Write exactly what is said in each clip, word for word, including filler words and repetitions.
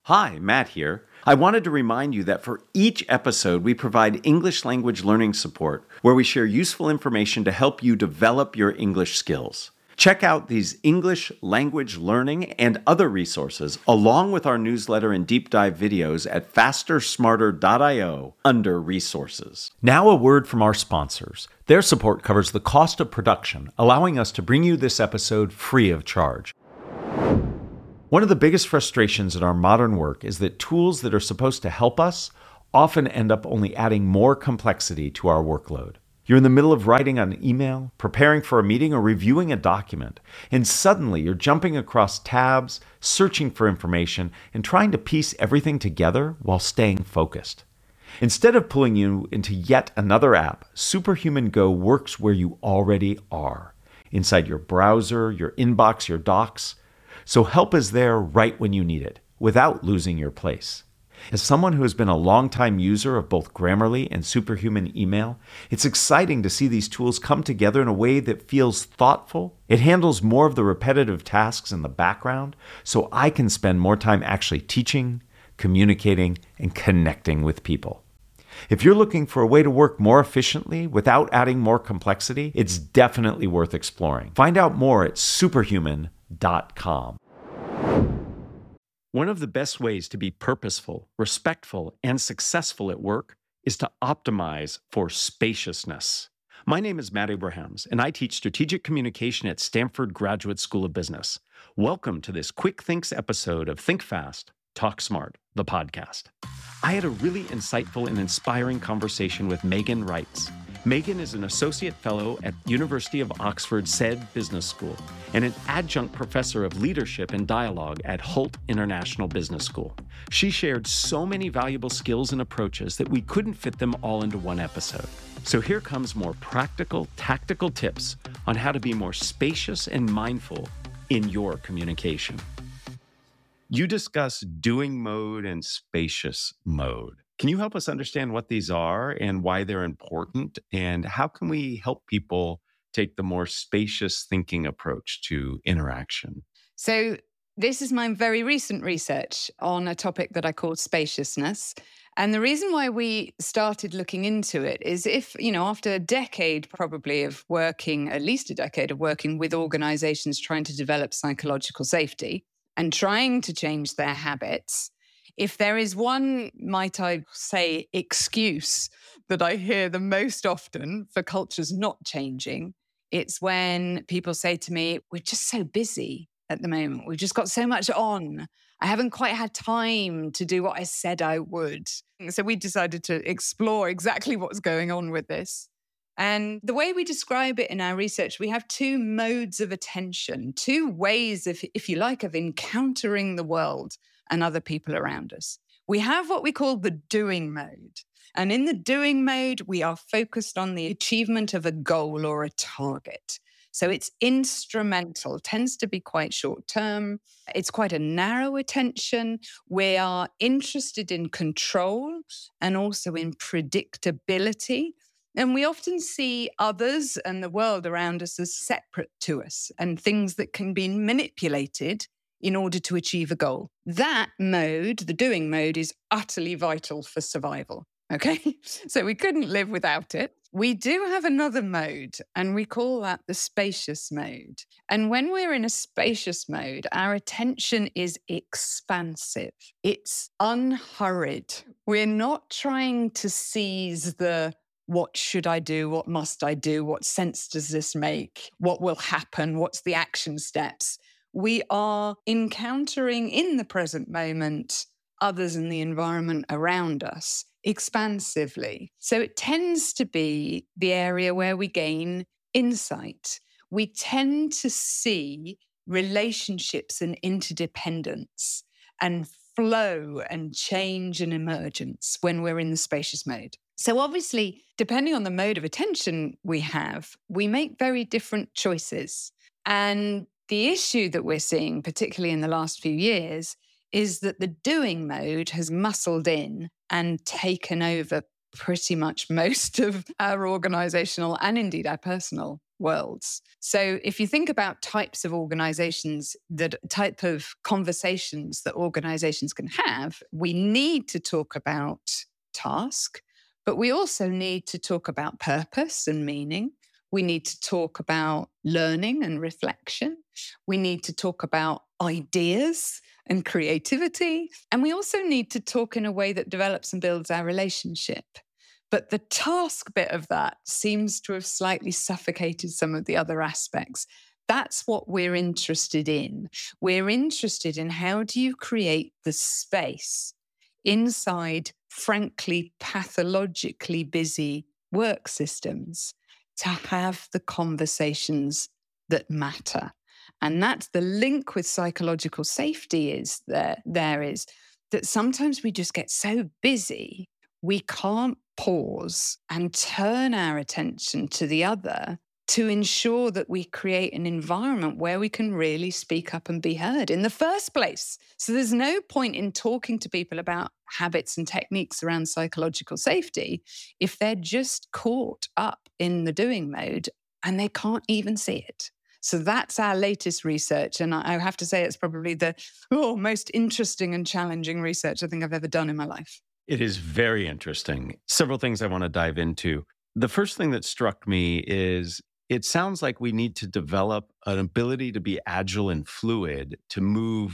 Hi, Matt here. I wanted to remind you that for each episode, we provide English language learning support where we share useful information to help you develop your English skills. Check out these English language learning and other resources along with our newsletter and deep dive videos at faster smarter dot io under resources. Now a word from our sponsors. Their support covers the cost of production, allowing us to bring you this episode free of charge. One of the biggest frustrations in our modern work is that tools that are supposed to help us often end up only adding more complexity to our workload. You're in the middle of writing an email, preparing for a meeting, or reviewing a document, and suddenly you're jumping across tabs, searching for information, and trying to piece everything together while staying focused. Instead of pulling you into yet another app, Superhuman Go works where you already are, inside your browser, your inbox, your docs. So help is there right when you need it, without losing your place. As someone who has been a longtime user of both Grammarly and Superhuman Email, it's exciting to see these tools come together in a way that feels thoughtful. It handles more of the repetitive tasks in the background, so I can spend more time actually teaching, communicating, and connecting with people. If you're looking for a way to work more efficiently without adding more complexity, it's definitely worth exploring. Find out more at superhuman dot com. One of the best ways to be purposeful, respectful, and successful at work is to optimize for spaciousness. My name is Matt Abrahams, and I teach strategic communication at Stanford Graduate School of Business. Welcome to this Quick Thinks episode of Think Fast, Talk Smart, the podcast. I had a really insightful and inspiring conversation with Megan Reitz. Megan is an associate fellow at University of Oxford Said Business School and an adjunct professor of leadership and dialogue at Hult International Business School. She shared so many valuable skills and approaches that we couldn't fit them all into one episode. So here comes more practical, tactical tips on how to be more spacious and mindful in your communication. You discuss doing mode and spacious mode. Can you help us understand what these are and why they're important? And how can we help people take the more spacious thinking approach to interaction? So this is my very recent research on a topic that I call spaciousness. And the reason why we started looking into it is if, you know, after a decade probably of working, at least a decade of working with organizations trying to develop psychological safety and trying to change their habits, if there is one, might I say, excuse that I hear the most often for cultures not changing, it's when people say to me, we're just so busy at the moment. We've just got so much on. I haven't quite had time to do what I said I would. So we decided to explore exactly what's going on with this. And the way we describe it in our research, we have two modes of attention, two ways, if, if you like, of encountering the world and other people around us. We have what we call the doing mode. And in the doing mode, we are focused on the achievement of a goal or a target. So it's instrumental, tends to be quite short term. It's quite a narrow attention. We are interested in control and also in predictability. And we often see others and the world around us as separate to us and things that can be manipulated in order to achieve a goal. That mode, the doing mode, is utterly vital for survival, okay? So we couldn't live without it. We do have another mode, and we call that the spacious mode. And when we're in a spacious mode, our attention is expansive. It's unhurried. We're not trying to seize the what should I do? What must I do? What sense does this make? What will happen? What's the action steps? We are encountering in the present moment others in the environment around us expansively. So it tends to be the area where we gain insight. We tend to see relationships and interdependence and flow and change and emergence when we're in the spacious mode. So obviously, depending on the mode of attention we have, we make very different choices. And the issue that we're seeing, particularly in the last few years, is that the doing mode has muscled in and taken over pretty much most of our organizational and indeed our personal worlds. So if you think about types of organizations, that type of conversations that organizations can have, we need to talk about task, but we also need to talk about purpose and meaning. We need to talk about learning and reflection. We need to talk about ideas and creativity. And we also need to talk in a way that develops and builds our relationship. But the task bit of that seems to have slightly suffocated some of the other aspects. That's what we're interested in. We're interested in how do you create the space inside, frankly, pathologically busy work systems to have the conversations that matter. And that's the link with psychological safety is there, there is that sometimes we just get so busy, we can't pause and turn our attention to the other to ensure that we create an environment where we can really speak up and be heard in the first place. So there's no point in talking to people about habits and techniques around psychological safety if they're just caught up in the doing mode and they can't even see it. So that's our latest research. And I have to say it's probably the oh, most interesting and challenging research I think I've ever done in my life. It is very interesting. Several things I want to dive into. The first thing that struck me is it sounds like we need to develop an ability to be agile and fluid to move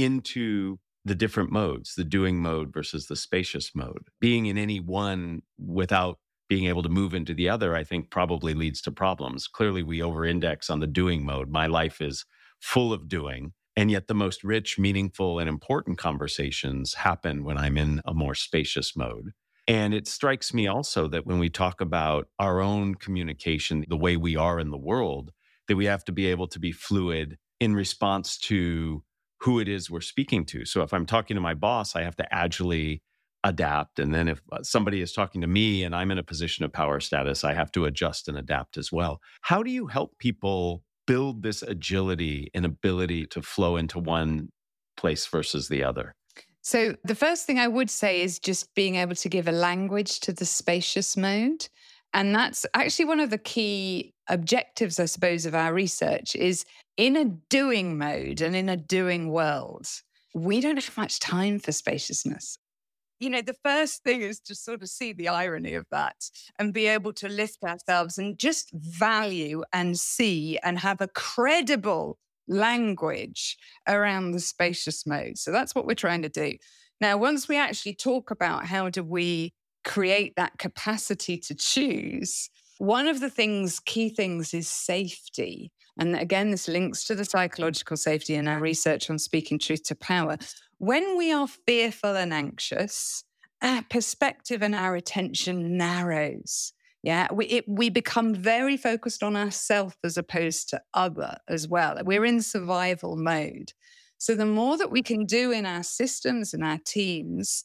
into the different modes, the doing mode versus the spacious mode. Being in any one without being able to move into the other, I think probably leads to problems. Clearly, we over-index on the doing mode. My life is full of doing. And yet the most rich, meaningful, and important conversations happen when I'm in a more spacious mode. And it strikes me also that when we talk about our own communication, the way we are in the world, that we have to be able to be fluid in response to who it is we're speaking to. So if I'm talking to my boss, I have to agilely adapt. And then if somebody is talking to me and I'm in a position of power status, I have to adjust and adapt as well. How do you help people build this agility and ability to flow into one place versus the other? So the first thing I would say is just being able to give a language to the spacious mode. And that's actually one of the key objectives, I suppose, of our research is in a doing mode and in a doing world, we don't have much time for spaciousness. You know, the first thing is to sort of see the irony of that and be able to lift ourselves and just value and see and have a credible language around the spacious mode. So that's what we're trying to do. Now, once we actually talk about how do we create that capacity to choose, one of the things, key things is safety. And again, this links to the psychological safety in our research on speaking truth to power. When we are fearful and anxious, our perspective and our attention narrows. Yeah, we it, we become very focused on ourselves as opposed to other as well. We're in survival mode. So the more that we can do in our systems and our teams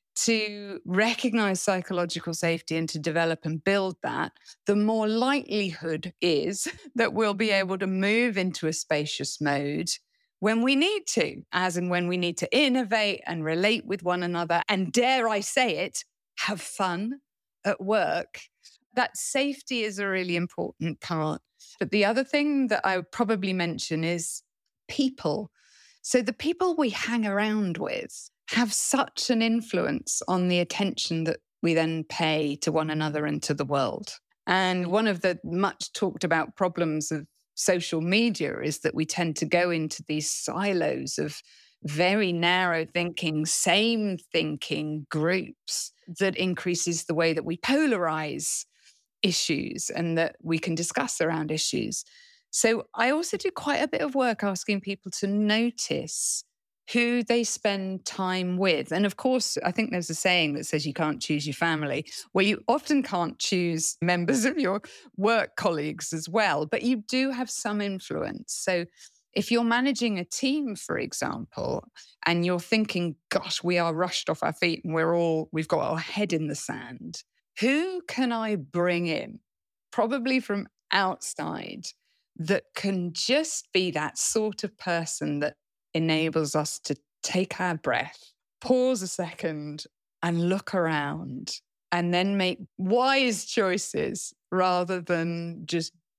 to recognize psychological safety and to develop and build that, the more likelihood is that we'll be able to move into a spacious mode when we need to, as and when we need to innovate and relate with one another. And dare I say it, have fun at work. That safety is a really important part. But the other thing that I would probably mention is people. So the people we hang around with have such an influence on the attention that we then pay to one another and to the world. And one of the much talked about problems of social media is that we tend to go into these silos of very narrow thinking, same thinking groups that increases the way that we polarize issues and that we can discuss around issues. So I also do quite a bit of work asking people to notice who they spend time with. And of course, I think there's a saying that says you can't choose your family. Well, you often can't choose members of your work colleagues as well, but you do have some influence. So if you're managing a team, for example, and you're thinking, gosh, we are rushed off our feet and we're all, we've got our head in the sand, who can I bring in, probably from outside, that can just be that sort of person that enables us to take our breath, pause a second and look around and then make wise choices rather than just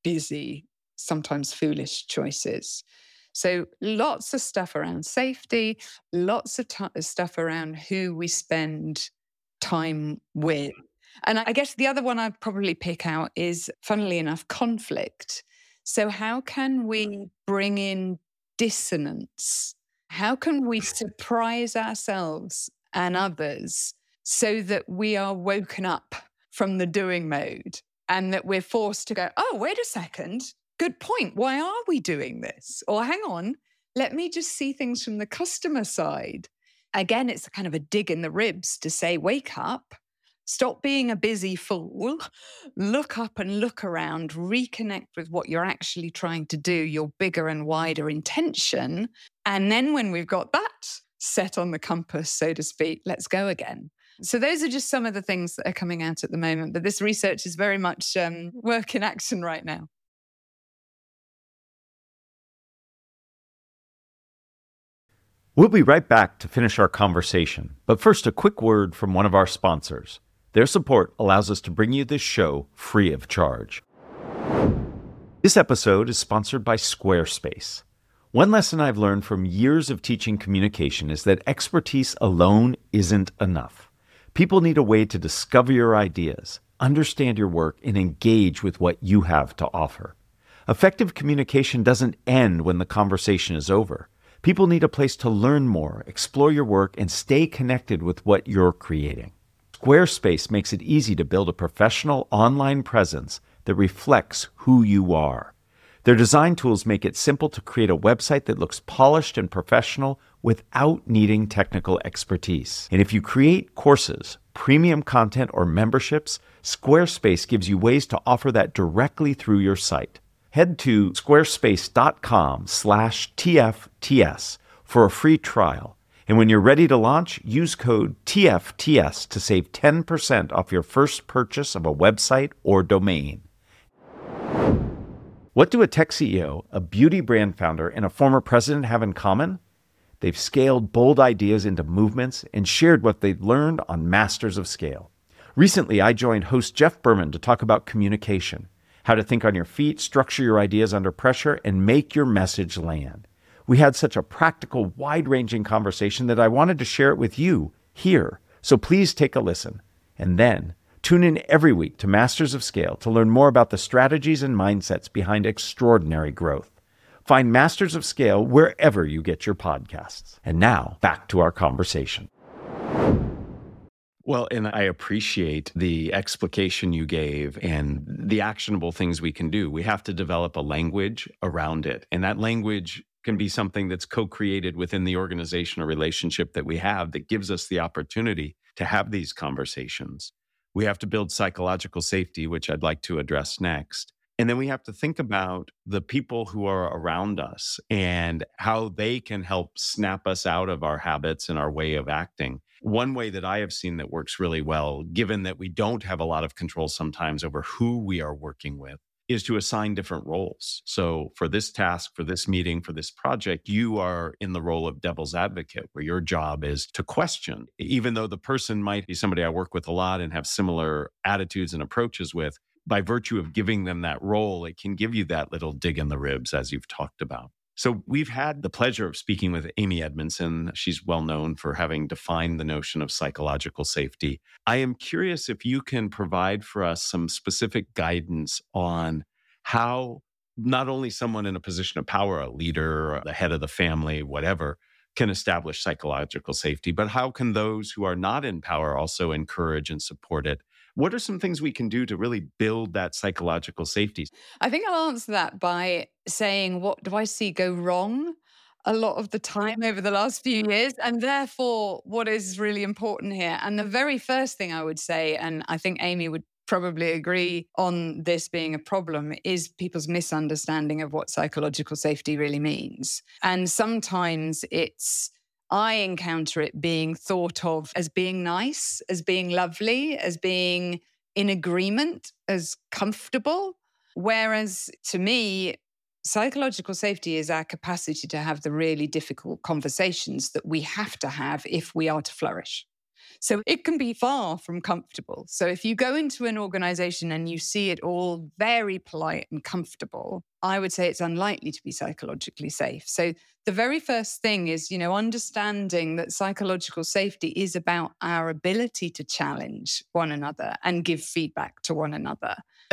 busy, sometimes foolish choices. So lots of stuff around safety, lots of t- stuff around who we spend time with. And I guess the other one I'd probably pick out is, funnily enough, conflict. So how can we bring in dissonance? How can we surprise ourselves and others so that we are woken up from the doing mode and that we're forced to go, oh, wait a second, good point. Why are we doing this? Or hang on, let me just see things from the customer side. Again, it's kind of a dig in the ribs to say, wake up, stop being a busy fool, look up and look around, reconnect with what you're actually trying to do, your bigger and wider intention. And then when we've got that set on the compass, so to speak, let's go again. So those are just some of the things that are coming out at the moment. But this research is very much um, work in action right now. We'll be right back to finish our conversation. But first, a quick word from one of our sponsors. Their support allows us to bring you this show free of charge. This episode is sponsored by Squarespace. One lesson I've learned from years of teaching communication is that expertise alone isn't enough. People need a way to discover your ideas, understand your work, and engage with what you have to offer. Effective communication doesn't end when the conversation is over. People need a place to learn more, explore your work, and stay connected with what you're creating. Squarespace makes it easy to build a professional online presence that reflects who you are. Their design tools make it simple to create a website that looks polished and professional without needing technical expertise. And if you create courses, premium content, or memberships, Squarespace gives you ways to offer that directly through your site. Head to squarespace.com slash TFTS for a free trial. And when you're ready to launch, use code T F T S to save ten percent off your first purchase of a website or domain. What do a tech C E O, a beauty brand founder, and a former president have in common? They've scaled bold ideas into movements and shared what they've learned on Masters of Scale. Recently, I joined host Jeff Berman to talk about communication, how to think on your feet, structure your ideas under pressure, and make your message land. We had such a practical, wide-ranging conversation that I wanted to share it with you here. So please take a listen. And then tune in every week to Masters of Scale to learn more about the strategies and mindsets behind extraordinary growth. Find Masters of Scale wherever you get your podcasts. And now, back to our conversation. Well, and I appreciate the explication you gave and the actionable things we can do. We have to develop a language around it. And that language can be something that's co-created within the organization or relationship that we have that gives us the opportunity to have these conversations. We have to build psychological safety, which I'd like to address next. And then we have to think about the people who are around us and how they can help snap us out of our habits and our way of acting. One way that I have seen that works really well, given that we don't have a lot of control sometimes over who we are working with, is to assign different roles. So for this task, for this meeting, for this project, you are in the role of devil's advocate, where your job is to question, even though the person might be somebody I work with a lot and have similar attitudes and approaches with. By virtue of giving them that role, it can give you that little dig in the ribs, as you've talked about. So we've had the pleasure of speaking with Amy Edmondson. She's well known for having defined the notion of psychological safety. I am curious if you can provide for us some specific guidance on how not only someone in a position of power, a leader, the head of the family, whatever, can establish psychological safety, but how can those who are not in power also encourage and support it? What are some things we can do to really build that psychological safety? I think I'll answer that by saying, what do I see go wrong a lot of the time over the last few years? And therefore, what is really important here? And the very first thing I would say, and I think Amy would probably agree on this being a problem, is people's misunderstanding of what psychological safety really means. And sometimes it's I encounter it being thought of as being nice, as being lovely, as being in agreement, as comfortable. Whereas to me, psychological safety is our capacity to have the really difficult conversations that we have to have if we are to flourish. So it can be far from comfortable. So if you go into an organization and you see it all very polite and comfortable, I would say it's unlikely to be psychologically safe. So the very first thing is, you know, understanding that psychological safety is about our ability to challenge one another and give feedback to one another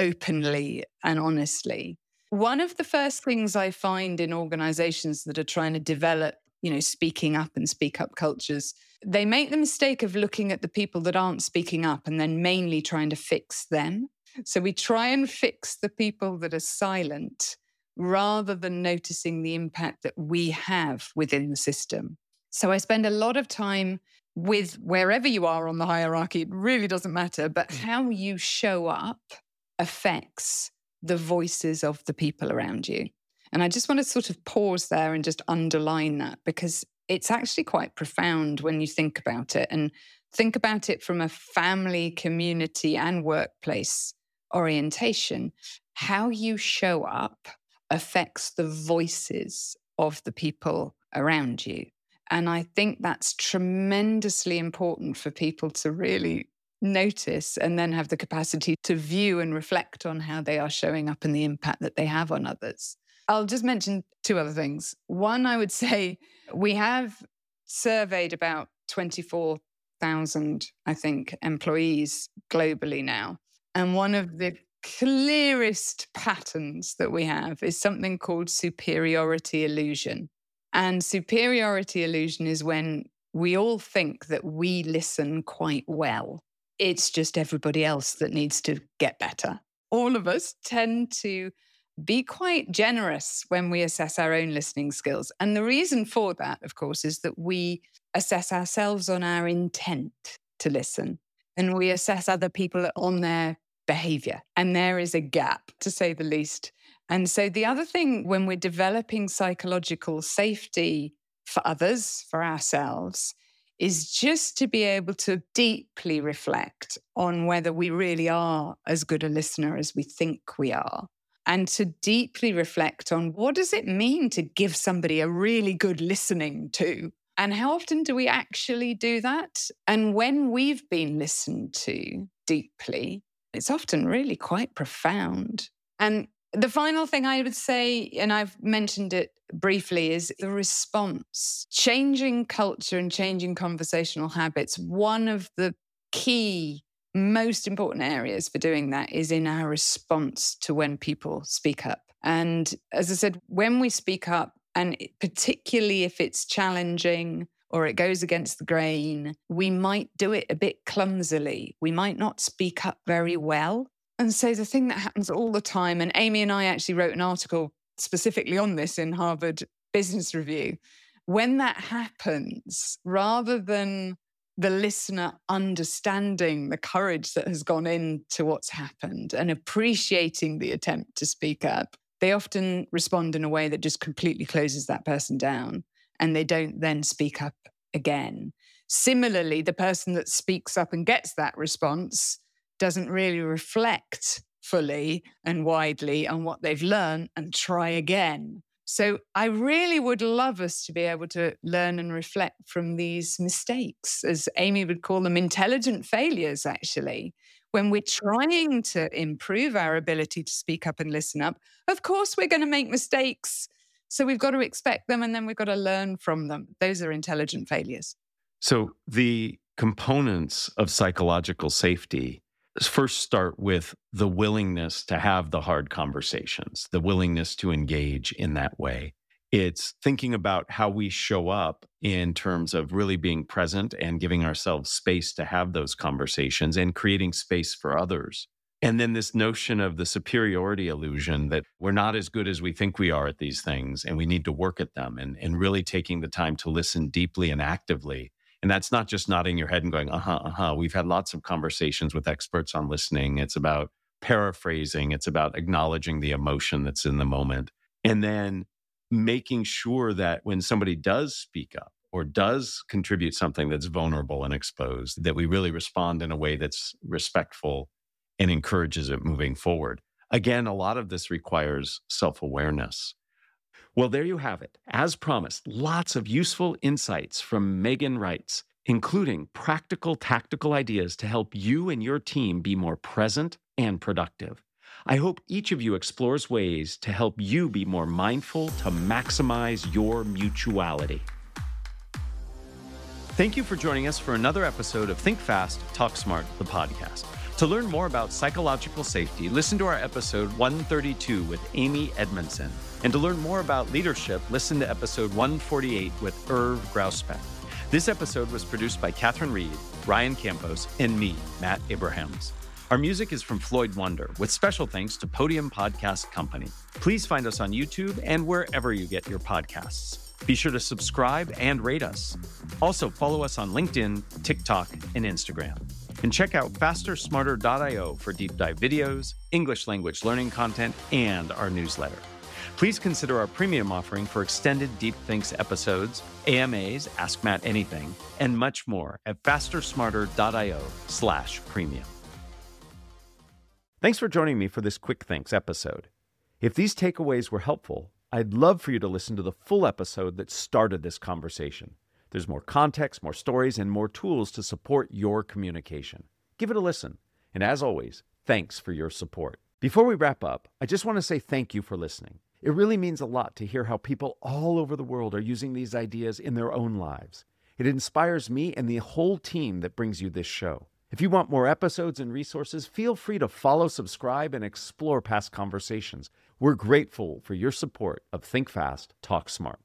openly and honestly. One of the first things I find in organizations that are trying to develop, you know, speaking up and speak up cultures, they make the mistake of looking at the people that aren't speaking up and then mainly trying to fix them. So we try and fix the people that are silent rather than noticing the impact that we have within the system. So I spend a lot of time with wherever you are on the hierarchy, it really doesn't matter, but how you show up affects the voices of the people around you. And I just want to sort of pause there and just underline that, because it's actually quite profound when you think about it, and think about it from a family, community, and workplace orientation. How you show up affects the voices of the people around you. And I think that's tremendously important for people to really notice and then have the capacity to view and reflect on how they are showing up and the impact that they have on others. I'll just mention two other things. One, I would say we have surveyed about twenty-four thousand, I think, employees globally now. And one of the clearest patterns that we have is something called superiority illusion. And superiority illusion is when we all think that we listen quite well. It's just everybody else that needs to get better. All of us tend to be quite generous when we assess our own listening skills. And the reason for that, of course, is that we assess ourselves on our intent to listen, and we assess other people on their behavior. And there is a gap, to say the least. And so the other thing, when we're developing psychological safety for others, for ourselves, is just to be able to deeply reflect on whether we really are as good a listener as we think we are. And to deeply reflect on what does it mean to give somebody a really good listening to? And how often do we actually do that? And when we've been listened to deeply, it's often really quite profound. And the final thing I would say, and I've mentioned it briefly, is the response. Changing culture and changing conversational habits, one of the key, most important areas for doing that is in our response to when people speak up. And as I said, when we speak up, and particularly if it's challenging or it goes against the grain, we might do it a bit clumsily. We might not speak up very well. And so the thing that happens all the time, and Amy and I actually wrote an article specifically on this in Harvard Business Review, when that happens, rather than the listener understanding the courage that has gone into what's happened and appreciating the attempt to speak up, they often respond in a way that just completely closes that person down, and they don't then speak up again. Similarly, the person that speaks up and gets that response doesn't really reflect fully and widely on what they've learned and try again. So I really would love us to be able to learn and reflect from these mistakes, as Amy would call them, intelligent failures, actually. When we're trying to improve our ability to speak up and listen up, of course we're going to make mistakes. So we've got to expect them, and then we've got to learn from them. Those are intelligent failures. So the components of psychological safety first start with the willingness to have the hard conversations, the willingness to engage in that way. It's thinking about how we show up in terms of really being present and giving ourselves space to have those conversations and creating space for others. And then this notion of the superiority illusion that we're not as good as we think we are at these things, and we need to work at them, and, and really taking the time to listen deeply and actively. And that's not just nodding your head and going, uh-huh, uh-huh. We've had lots of conversations with experts on listening. It's about paraphrasing. It's about acknowledging the emotion that's in the moment. And then making sure that when somebody does speak up or does contribute something that's vulnerable and exposed, that we really respond in a way that's respectful and encourages it moving forward. Again, a lot of this requires self-awareness. Well, there you have it. As promised, lots of useful insights from Megan Reitz. including practical tactical ideas to help you and your team be more present and productive. I hope each of you explores ways to help you be more mindful to maximize your mutuality. Thank you for joining us for another episode of Think Fast, Talk Smart, the podcast. To learn more about psychological safety, listen to our episode one thirty-two with Amy Edmondson. And to learn more about leadership, listen to episode one forty-eight with Irv Grausbeck. This episode was produced by Catherine Reed, Ryan Campos, and me, Matt Abrahams. Our music is from Floyd Wonder, with special thanks to Podium Podcast Company. Please find us on YouTube and wherever you get your podcasts. Be sure to subscribe and rate us. Also, follow us on LinkedIn, TikTok, and Instagram. And check out faster smarter dot io for deep dive videos, English language learning content, and our newsletter. Please consider our premium offering for extended Deep Thinks episodes, A M As, Ask Matt Anything, and much more at faster smarter dot io slash premium. Thanks for joining me for this Quick Thinks episode. If these takeaways were helpful, I'd love for you to listen to the full episode that started this conversation. There's more context, more stories, and more tools to support your communication. Give it a listen. And as always, thanks for your support. Before we wrap up, I just want to say thank you for listening. It really means a lot to hear how people all over the world are using these ideas in their own lives. It inspires me and the whole team that brings you this show. If you want more episodes and resources, feel free to follow, subscribe, and explore past conversations. We're grateful for your support of Think Fast, Talk Smart.